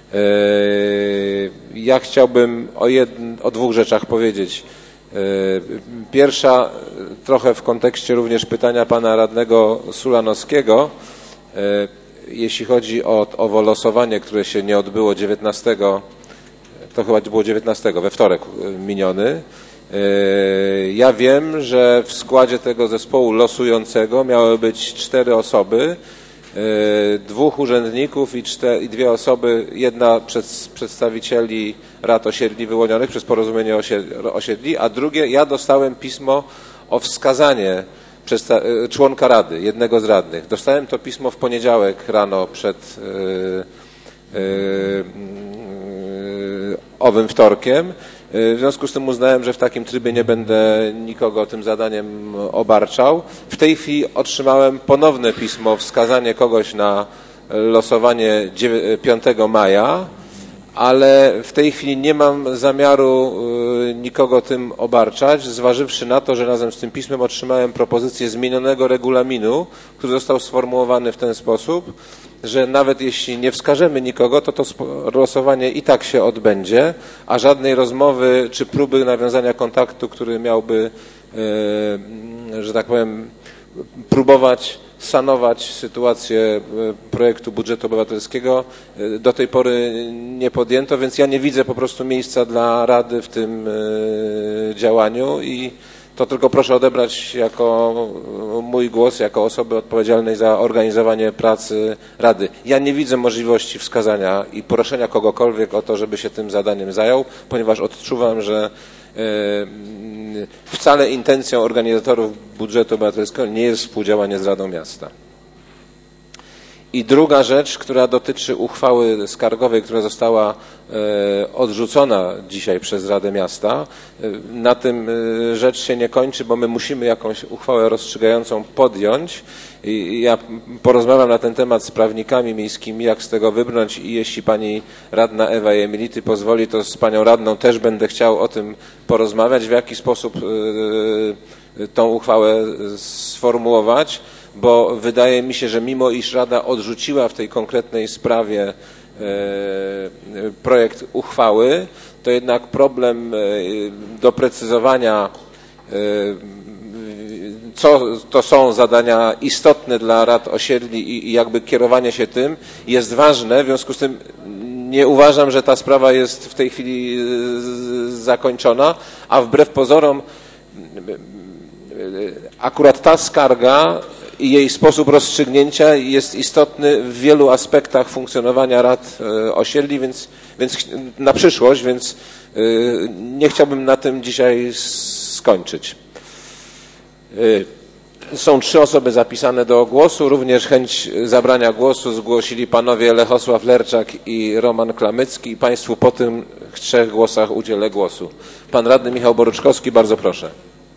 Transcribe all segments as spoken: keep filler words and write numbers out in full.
Ja chciałbym o, jedn, o dwóch rzeczach powiedzieć. Pierwsza, trochę w kontekście również pytania pana radnego Sulanowskiego, jeśli chodzi o owo losowanie, które się nie odbyło dziewiętnastego, to chyba było dziewiętnastego, we wtorek miniony. Ja wiem, że w składzie tego zespołu losującego miały być cztery osoby, dwóch urzędników i, cztery, i dwie osoby, jedna przez przedstawicieli rad osiedli wyłonionych przez porozumienie osiedli, a drugie, ja dostałem pismo o wskazanie członka rady, jednego z radnych. Dostałem to pismo w poniedziałek rano przed yy, yy, owym wtorkiem. W związku z tym uznałem, że w takim trybie nie będę nikogo tym zadaniem obarczał. W tej chwili otrzymałem ponowne pismo, wskazanie kogoś na losowanie piątego maja, ale w tej chwili nie mam zamiaru nikogo tym obarczać, zważywszy na to, że razem z tym pismem otrzymałem propozycję zmienionego regulaminu, który został sformułowany w ten sposób, że nawet jeśli nie wskażemy nikogo, to to losowanie i tak się odbędzie, a żadnej rozmowy czy próby nawiązania kontaktu, który miałby, że tak powiem, próbować sanować sytuację projektu budżetu obywatelskiego, do tej pory nie podjęto, więc ja nie widzę po prostu miejsca dla Rady w tym działaniu i to tylko proszę odebrać jako mój głos, jako osoby odpowiedzialnej za organizowanie pracy Rady. Ja nie widzę możliwości wskazania i proszenia kogokolwiek o to, żeby się tym zadaniem zajął, ponieważ odczuwam, że wcale intencją organizatorów budżetu obywatelskiego nie jest współdziałanie z Radą Miasta. I druga rzecz, która dotyczy uchwały skargowej, która została odrzucona dzisiaj przez Radę Miasta. Na tym rzecz się nie kończy, bo my musimy jakąś uchwałę rozstrzygającą podjąć. I ja porozmawiam na ten temat z prawnikami miejskimi, jak z tego wybrnąć i jeśli pani radna Ewa Jemility pozwoli, to z panią radną też będę chciał o tym porozmawiać, w jaki sposób tą uchwałę sformułować, bo wydaje mi się, że mimo iż Rada odrzuciła w tej konkretnej sprawie projekt uchwały, to jednak problem doprecyzowania, co to są zadania istotne dla rad osiedli i jakby kierowanie się tym jest ważne. W związku z tym nie uważam, że ta sprawa jest w tej chwili zakończona, a wbrew pozorom akurat ta skarga i jej sposób rozstrzygnięcia jest istotny w wielu aspektach funkcjonowania rad osiedli, więc, więc na przyszłość, więc nie chciałbym na tym dzisiaj skończyć. Są trzy osoby zapisane do głosu. Również chęć zabrania głosu zgłosili panowie Lechosław Lerczak i Roman Klamycki. Państwu po tych trzech głosach udzielę głosu. Pan radny Michał Boruczkowski, bardzo proszę.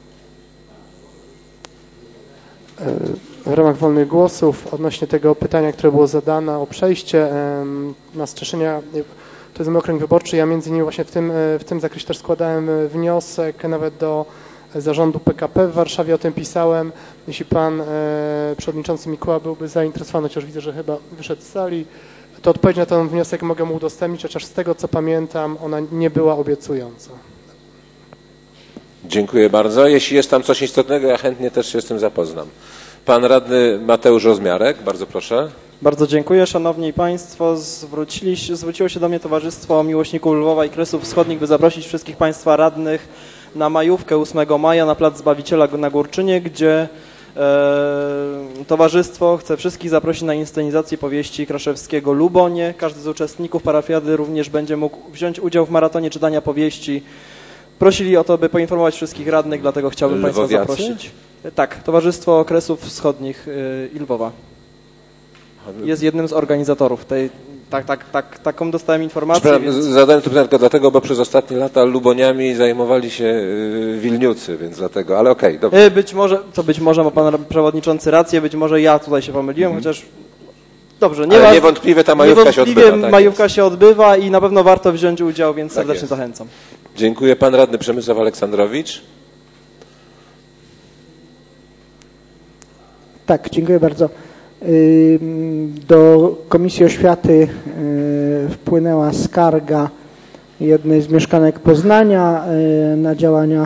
W ramach wolnych głosów odnośnie tego pytania, które było zadane o przejście na Strzeszenia, to jest mój okręg wyborczy. Ja między innymi właśnie w tym, w tym zakresie też składałem wniosek nawet do zarządu P K P w Warszawie, o tym pisałem. Jeśli pan e, przewodniczący Mikuła byłby zainteresowany, chociaż widzę, że chyba wyszedł z sali, to odpowiedź na ten wniosek mogę mu udostępnić, chociaż z tego co pamiętam, ona nie była obiecująca. Dziękuję bardzo. Jeśli jest tam coś istotnego, ja chętnie też się z tym zapoznam. Pan radny Mateusz Rozmiarek, bardzo proszę. Bardzo dziękuję. Szanowni Państwo, zwrócili, zwróciło się do mnie Towarzystwo Miłośników Lwowa i Kresów Wschodnich, by zaprosić wszystkich Państwa radnych na majówkę ósmego maja na Plac Zbawiciela na Górczynie, gdzie e, towarzystwo chce wszystkich zaprosić na inscenizację powieści Kraszewskiego Lubonie. Każdy z uczestników parafiady również będzie mógł wziąć udział w maratonie czytania powieści. Prosili o to, by poinformować wszystkich radnych, dlatego chciałbym Państwa zaprosić. Tak, Towarzystwo Kresów Wschodnich i Lwowa jest jednym z organizatorów tej. Tak, tak, tak, taką dostałem informację. Więc... Zadałem to pytanie tylko dlatego, bo przez ostatnie lata Luboniami zajmowali się Wilniucy, więc dlatego, ale okej, okay, dobrze. Być może, to być może ma pan przewodniczący rację, być może ja tutaj się pomyliłem, hmm. chociaż dobrze, nie ale ma, niewątpliwie ta majówka niewątpliwie się odbywa. Tak majówka jest. się odbywa i na pewno warto wziąć udział, więc serdecznie tak zachęcam. Dziękuję. Pan radny Przemysław Aleksandrowicz. Tak, dziękuję bardzo. Do Komisji Oświaty wpłynęła skarga jednej z mieszkanek Poznania na działania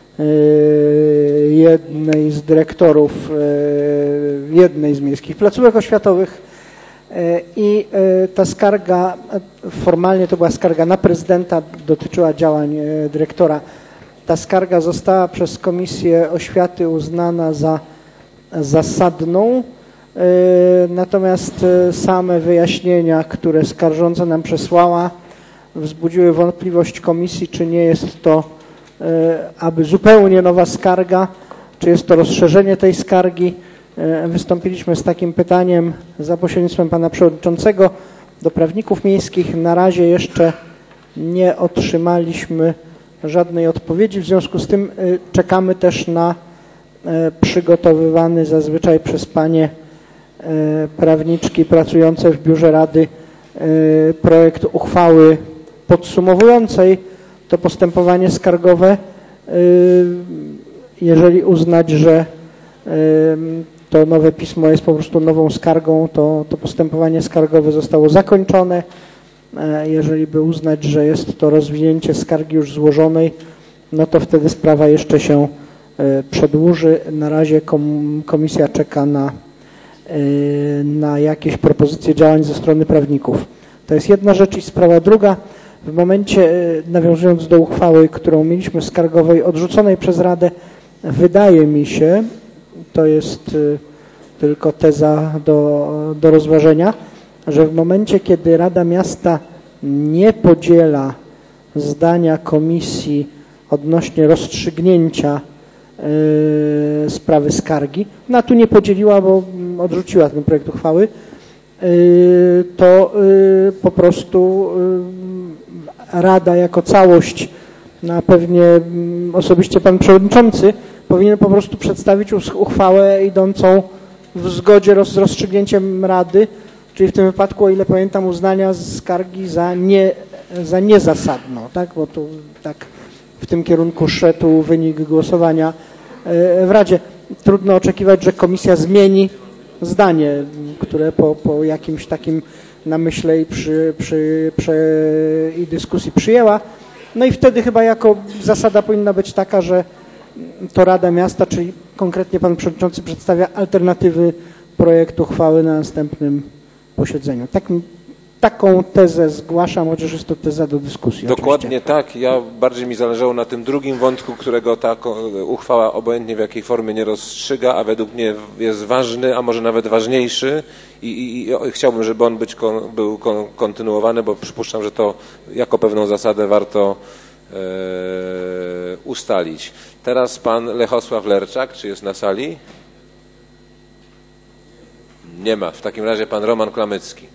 jednej z dyrektorów jednej z miejskich placówek oświatowych i ta skarga, formalnie to była skarga na prezydenta, dotyczyła działań dyrektora. Ta skarga została przez Komisję Oświaty uznana za zasadną, natomiast same wyjaśnienia, które skarżąca nam przesłała, wzbudziły wątpliwość komisji, czy nie jest to aby zupełnie nowa skarga, czy jest to rozszerzenie tej skargi. Wystąpiliśmy z takim pytaniem za pośrednictwem pana przewodniczącego do prawników miejskich. Na razie jeszcze nie otrzymaliśmy żadnej odpowiedzi, w związku z tym czekamy też na przygotowywany zazwyczaj przez panie prawniczki pracujące w biurze Rady projekt uchwały podsumowującej to postępowanie skargowe. Jeżeli uznać, że to nowe pismo jest po prostu nową skargą, to, to postępowanie skargowe zostało zakończone. Jeżeli by uznać, że jest to rozwinięcie skargi już złożonej, no to wtedy sprawa jeszcze się przedłuży. Na razie komisja czeka na, na jakieś propozycje działań ze strony prawników. To jest jedna rzecz i sprawa druga. W momencie, nawiązując do uchwały, którą mieliśmy skargowej odrzuconej przez Radę, wydaje mi się, to jest tylko teza do, do rozważenia, że w momencie, kiedy Rada Miasta nie podziela zdania komisji odnośnie rozstrzygnięcia yy, sprawy skargi, no tu nie podzieliła, bo odrzuciła ten projekt uchwały, yy, to yy, po prostu yy, Rada jako całość, no pewnie yy, osobiście pan przewodniczący powinien po prostu przedstawić uchwałę idącą w zgodzie z rozstrzygnięciem Rady, czyli w tym wypadku, o ile pamiętam, uznania skargi za, nie, za niezasadną, tak? Bo tu tak w tym kierunku szedł wynik głosowania w Radzie. Trudno oczekiwać, że komisja zmieni zdanie, które po, po jakimś takim namyśle i, przy, przy, przy, i dyskusji przyjęła. No i wtedy chyba jako zasada powinna być taka, że to Rada Miasta, czyli konkretnie pan przewodniczący przedstawia alternatywy projektu uchwały na następnym posiedzeniu. Tak, taką tezę zgłaszam, chociaż jest to teza do dyskusji. Dokładnie oczywiście. tak. Ja bardziej mi zależało na tym drugim wątku, którego ta uchwała obojętnie w jakiej formie nie rozstrzyga, a według mnie jest ważny, a może nawet ważniejszy i, i, i chciałbym, żeby on być, był kontynuowany, bo przypuszczam, że to jako pewną zasadę warto e, ustalić. Teraz pan Lechosław Lerczak, czy jest na sali? Nie ma. W takim razie pan Roman Klamycki.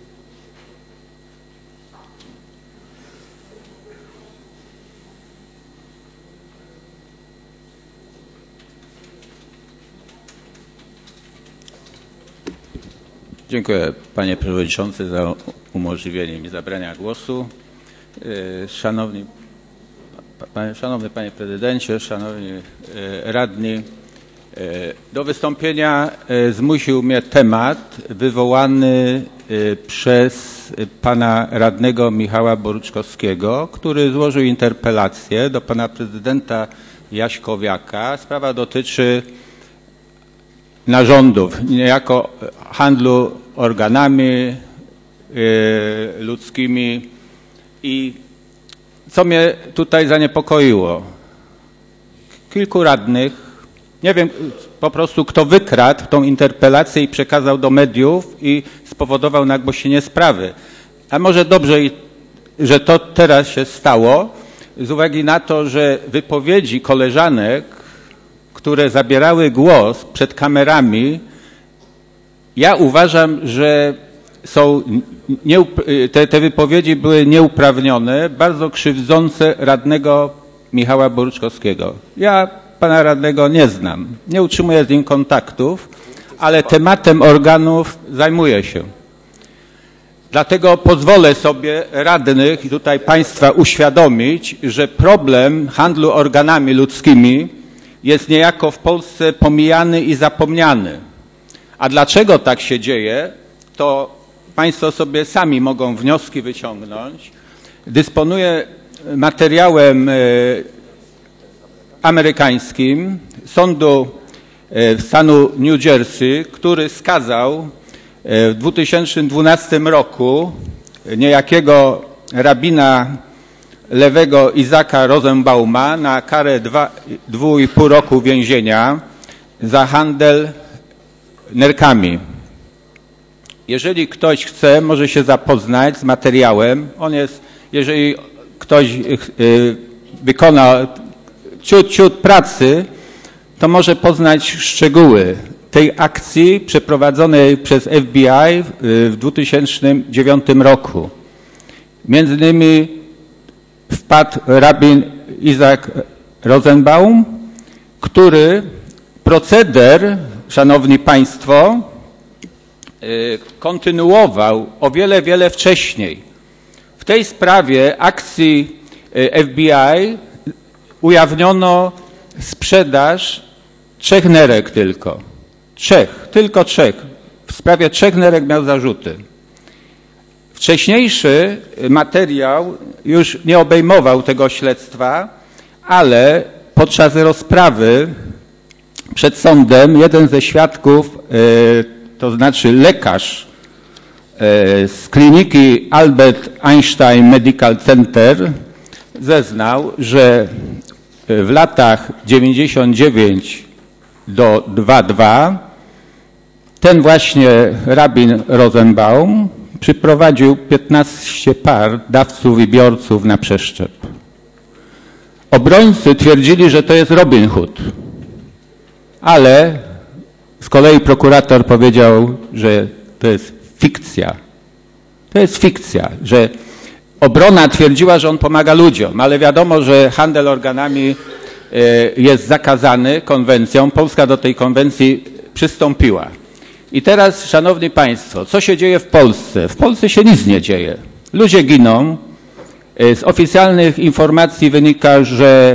Dziękuję panie przewodniczący za umożliwienie mi zabrania głosu. Szanowni, szanowny panie prezydencie, szanowni radni, do wystąpienia zmusił mnie temat wywołany przez pana radnego Michała Boruczkowskiego, który złożył interpelację do pana prezydenta Jaśkowiaka. Sprawa dotyczy narządów, niejako handlu organami ludzkimi. I co mnie tutaj zaniepokoiło? Kilku radnych, nie wiem po prostu kto wykradł tą interpelację i przekazał do mediów i spowodował nagłośnienie sprawy. A może dobrze, że to teraz się stało, z uwagi na to, że wypowiedzi koleżanek, które zabierały głos przed kamerami, ja uważam, że są nie, te, te wypowiedzi były nieuprawnione, bardzo krzywdzące radnego Michała Boruczkowskiego. Ja pana radnego nie znam, nie utrzymuję z nim kontaktów, ale tematem organów zajmuję się. Dlatego pozwolę sobie radnych i tutaj państwa uświadomić, że problem handlu organami ludzkimi jest niejako w Polsce pomijany i zapomniany. A dlaczego tak się dzieje, to Państwo sobie sami mogą wnioski wyciągnąć. Dysponuję materiałem amerykańskim sądu stanu New Jersey, który skazał w dwa tysiące dwunastym roku niejakiego rabina lewego Isaaca Rosenbauma na karę dwa, dwóch i pół roku więzienia za handel nerkami. Jeżeli ktoś chce, może się zapoznać z materiałem. On jest, jeżeli ktoś y, wykona ciut, ciut pracy, to może poznać szczegóły tej akcji przeprowadzonej przez F B I w dwa tysiące dziewiątym roku. Między innymi wpadł rabin Isaac Rosenbaum, który proceder, szanowni państwo, kontynuował o wiele, wiele wcześniej. W tej sprawie akcji F B I ujawniono sprzedaż trzech nerek tylko. Trzech, tylko trzech. W sprawie trzech nerek miał zarzuty. Wcześniejszy materiał już nie obejmował tego śledztwa, ale podczas rozprawy przed sądem jeden ze świadków, to znaczy lekarz z kliniki Albert Einstein Medical Center, zeznał, że w latach dziewięćdziesiąt dziewięć do dwa dwa ten właśnie rabin Rosenbaum przyprowadził piętnaście par dawców i biorców na przeszczep. Obrońcy twierdzili, że to jest Robin Hood, ale z kolei prokurator powiedział, że to jest fikcja. To jest fikcja, że obrona twierdziła, że on pomaga ludziom, ale wiadomo, że handel organami jest zakazany konwencją. Polska do tej konwencji przystąpiła. I teraz, szanowni państwo, co się dzieje w Polsce? W Polsce się nic nie dzieje. Ludzie giną. Z oficjalnych informacji wynika, że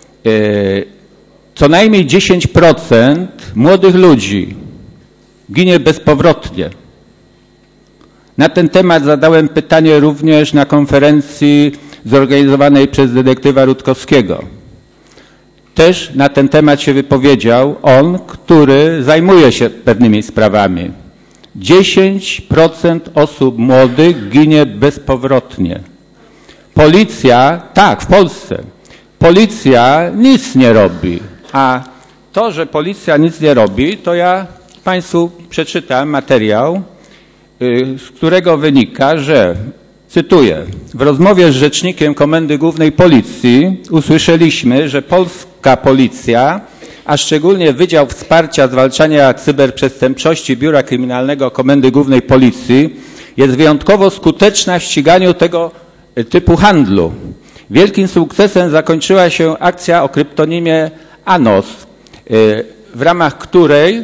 co najmniej dziesięć procent młodych ludzi ginie bezpowrotnie. Na ten temat zadałem pytanie również na konferencji zorganizowanej przez detektywa Rutkowskiego. Też na ten temat się wypowiedział on, który zajmuje się pewnymi sprawami. dziesięć procent osób młodych ginie bezpowrotnie. Policja, tak, w Polsce, policja nic nie robi. A to, że policja nic nie robi, to ja Państwu przeczytam materiał, z którego wynika, że, cytuję, w rozmowie z rzecznikiem Komendy Głównej Policji usłyszeliśmy, że polska policja, a szczególnie Wydział Wsparcia Zwalczania Cyberprzestępczości Biura Kryminalnego Komendy Głównej Policji jest wyjątkowo skuteczna w ściganiu tego typu handlu. Wielkim sukcesem zakończyła się akcja o kryptonimie ANOS, w ramach której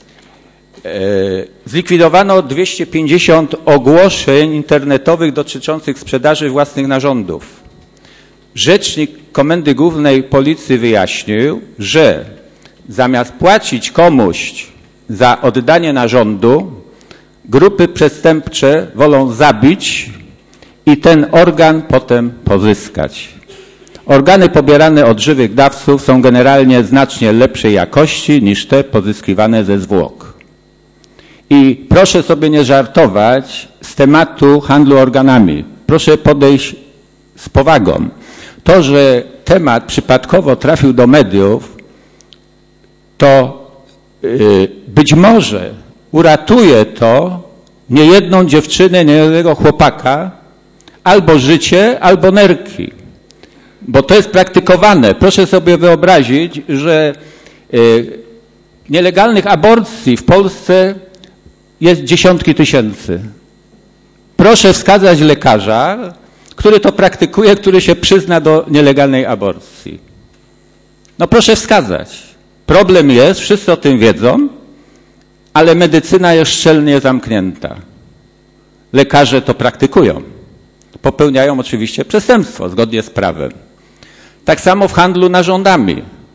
zlikwidowano dwieście pięćdziesiąt ogłoszeń internetowych dotyczących sprzedaży własnych narządów. Rzecznik Komendy Głównej Policji wyjaśnił, że zamiast płacić komuś za oddanie narządu, grupy przestępcze wolą zabić i ten organ potem pozyskać. Organy pobierane od żywych dawców są generalnie znacznie lepszej jakości niż te pozyskiwane ze zwłok. I proszę sobie nie żartować z tematu handlu organami. Proszę podejść z powagą. To, że temat przypadkowo trafił do mediów, to yy, być może uratuje to niejedną dziewczynę, niejednego chłopaka, albo życie, albo nerki. Bo to jest praktykowane. Proszę sobie wyobrazić, że yy, nielegalnych aborcji w Polsce jest dziesiątki tysięcy. Proszę wskazać lekarza, który to praktykuje, który się przyzna do nielegalnej aborcji. No proszę wskazać. Problem jest, wszyscy o tym wiedzą, ale medycyna jest szczelnie zamknięta. Lekarze to praktykują. Popełniają oczywiście przestępstwo zgodnie z prawem. Tak samo w handlu narządami.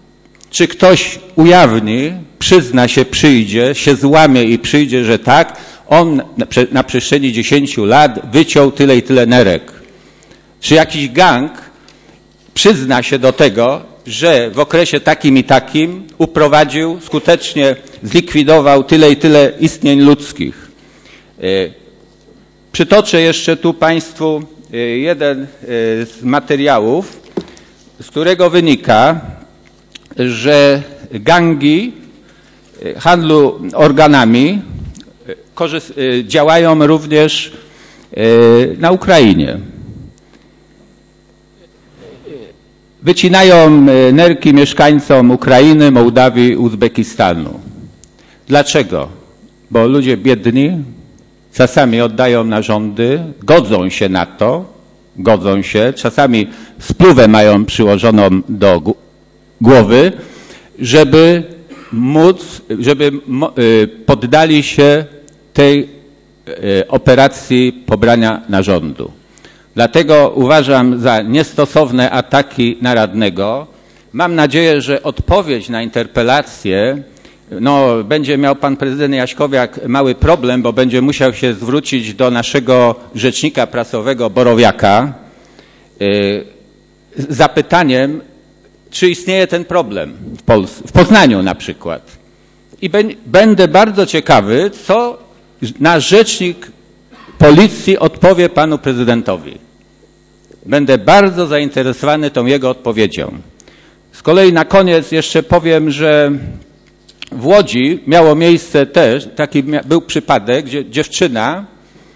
Czy ktoś ujawni, przyzna się, przyjdzie, się złamie i przyjdzie, że tak, on na, na przestrzeni dziesięciu lat wyciął tyle i tyle nerek. Czy jakiś gang przyzna się do tego, że w okresie takim i takim uprowadził, skutecznie zlikwidował tyle i tyle istnień ludzkich. Przytoczę jeszcze tu Państwu jeden z materiałów, z którego wynika, że gangi handlu organami działają również na Ukrainie. Wycinają nerki mieszkańcom Ukrainy, Mołdawii, Uzbekistanu. Dlaczego? Bo ludzie biedni czasami oddają narządy, godzą się na to, godzą się, czasami spluwę mają przyłożoną do głowy, żeby móc, żeby poddali się tej operacji pobrania narządu. Dlatego uważam za niestosowne ataki na radnego. Mam nadzieję, że odpowiedź na interpelację, no, będzie miał pan prezydent Jaśkowiak mały problem, bo będzie musiał się zwrócić do naszego rzecznika prasowego Borowiaka yy, z zapytaniem, czy istnieje ten problem w Polsce, w Poznaniu na przykład. I będę bardzo ciekawy, co nasz rzecznik policji odpowie panu prezydentowi. Będę bardzo zainteresowany tą jego odpowiedzią. Z kolei na koniec jeszcze powiem, że w Łodzi miało miejsce też, taki był przypadek, gdzie dziewczyna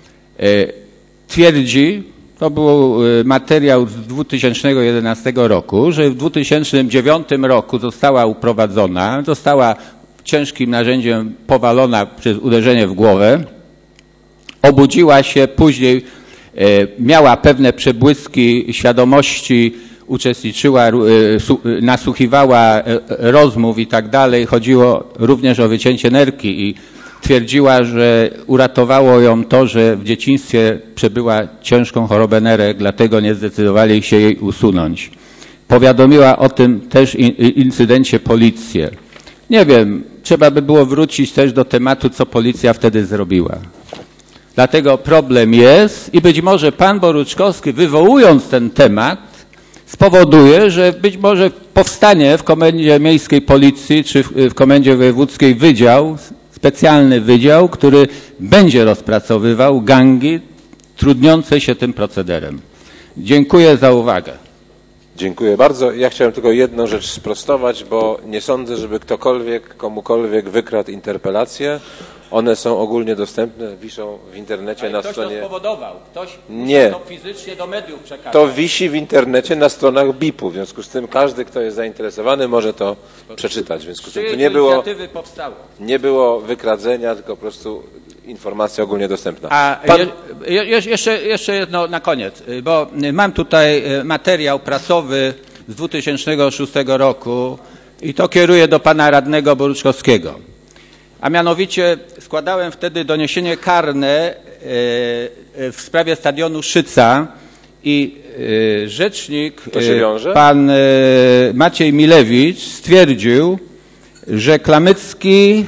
twierdzi, to był materiał z dwa tysiące jedenastego roku, że w dwa tysiące dziewiątym roku została uprowadzona, została ciężkim narzędziem powalona przez uderzenie w głowę, obudziła się, później miała pewne przebłyski świadomości, uczestniczyła, nasłuchiwała rozmów i tak dalej. Chodziło również o wycięcie nerki i twierdziła, że uratowało ją to, że w dzieciństwie przebyła ciężką chorobę nerek, dlatego nie zdecydowali się jej usunąć. Powiadomiła o tym też incydencie policję. Nie wiem, trzeba by było wrócić też do tematu, co policja wtedy zrobiła. Dlatego problem jest i być może pan Boruczkowski, wywołując ten temat, spowoduje, że być może powstanie w Komendzie Miejskiej Policji czy w, w Komendzie Wojewódzkiej wydział, specjalny wydział, który będzie rozpracowywał gangi trudniące się tym procederem. Dziękuję za uwagę. Dziękuję bardzo. Ja chciałem tylko jedną rzecz sprostować, bo nie sądzę, żeby ktokolwiek, komukolwiek wykradł interpelację. One są ogólnie dostępne, wiszą w internecie. Ale na ktoś stronie... to spowodował, ktoś nie. to fizycznie do mediów przekazał. To wisi w internecie na stronach B I P-u, w związku z tym każdy, kto jest zainteresowany, może to przeczytać. W związku z tym to nie było, powstało? nie było wykradzenia, tylko po prostu informacja ogólnie dostępna. A Pan... je, je, jeszcze, jeszcze jedno na koniec, bo mam tutaj materiał prasowy z dwa tysiące szóstego roku i to kieruję do pana radnego Boruczkowskiego. A mianowicie składałem wtedy doniesienie karne w sprawie stadionu Szyca i rzecznik, pan Maciej Milewicz, stwierdził, że Klamycki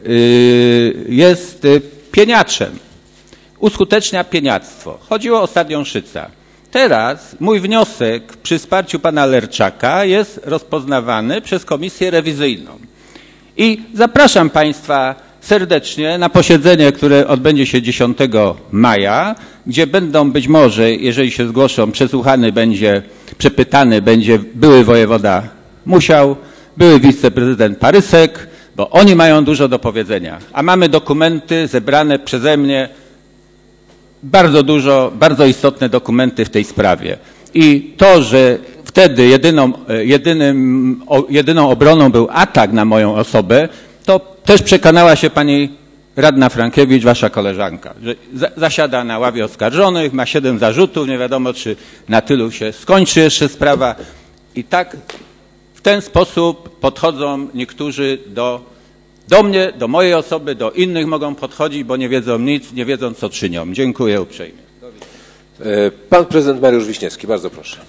jest pieniaczem, uskutecznia pieniactwo. Chodziło o stadion Szyca. Teraz mój wniosek przy wsparciu pana Lerczaka jest rozpoznawany przez komisję rewizyjną. I zapraszam państwa serdecznie na posiedzenie, które odbędzie się dziesiątego maja, gdzie będą być może, jeżeli się zgłoszą, przesłuchany będzie, przepytany będzie były wojewoda Musiał, były wiceprezydent Parysek, bo oni mają dużo do powiedzenia. A mamy dokumenty zebrane przeze mnie, bardzo dużo, bardzo istotne dokumenty w tej sprawie. I to, że wtedy jedyną, jedynym, jedyną obroną był atak na moją osobę, to też przekonała się pani radna Frankiewicz, wasza koleżanka, że za, zasiada na ławie oskarżonych, ma siedem zarzutów, nie wiadomo, czy na tylu się skończy jeszcze sprawa. I tak w ten sposób podchodzą niektórzy do, do mnie, do mojej osoby, do innych mogą podchodzić, bo nie wiedzą nic, nie wiedzą, co czynią. Dziękuję uprzejmie. Pan prezydent Mariusz Wiśniewski, bardzo proszę.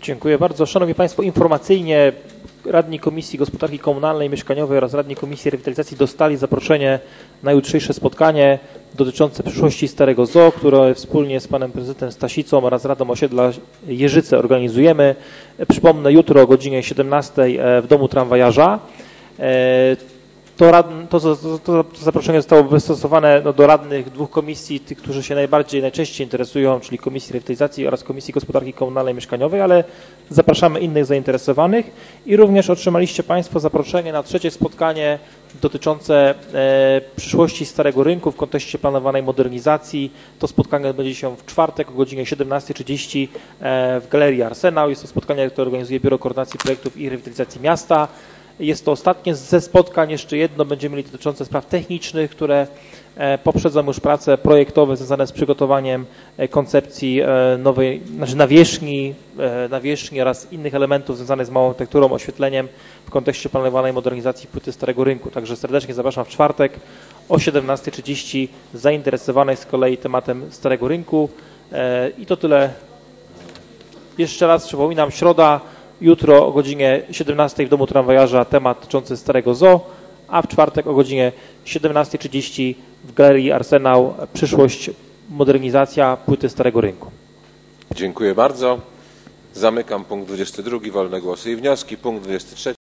Dziękuję bardzo. Szanowni Państwo, informacyjnie radni Komisji Gospodarki Komunalnej i Mieszkaniowej oraz radni Komisji Rewitalizacji dostali zaproszenie na jutrzejsze spotkanie dotyczące przyszłości Starego Zoo, które wspólnie z panem prezydentem Stasicą oraz Radą Osiedla Jeżyce organizujemy. Przypomnę, jutro o godzinie siedemnastej w Domu Tramwajarza. To, rad, to, to, to zaproszenie zostało wystosowane no, do radnych dwóch komisji, tych, którzy się najbardziej, najczęściej interesują, czyli Komisji Rewitalizacji oraz Komisji Gospodarki Komunalnej i Mieszkaniowej, ale zapraszamy innych zainteresowanych i również otrzymaliście Państwo zaproszenie na trzecie spotkanie dotyczące e, przyszłości Starego Rynku w kontekście planowanej modernizacji. To spotkanie odbędzie się w czwartek o godzinie siedemnastej trzydzieści e, w Galerii Arsenał. Jest to spotkanie, które organizuje Biuro Koordynacji Projektów i Rewitalizacji Miasta. Jest to ostatnie ze spotkań, jeszcze jedno będziemy mieli dotyczące spraw technicznych, które poprzedzą już prace projektowe związane z przygotowaniem koncepcji nowej, znaczy nawierzchni, nawierzchni oraz innych elementów związanych z małą architekturą, oświetleniem w kontekście planowanej modernizacji płyty Starego Rynku. Także serdecznie zapraszam w czwartek o siedemnastej trzydzieści zainteresowanych z kolei tematem Starego Rynku. I to tyle. Jeszcze raz przypominam, środa, jutro o godzinie siedemnastej w Domu Tramwajarza temat dotyczący Starego Zoo, a w czwartek o godzinie siedemnastej trzydzieści w Galerii Arsenał przyszłość, modernizacja płyty Starego Rynku. Dziękuję bardzo. Zamykam punkt dwudziesty drugi. Wolne głosy i wnioski. Punkt dwudziesty trzeci.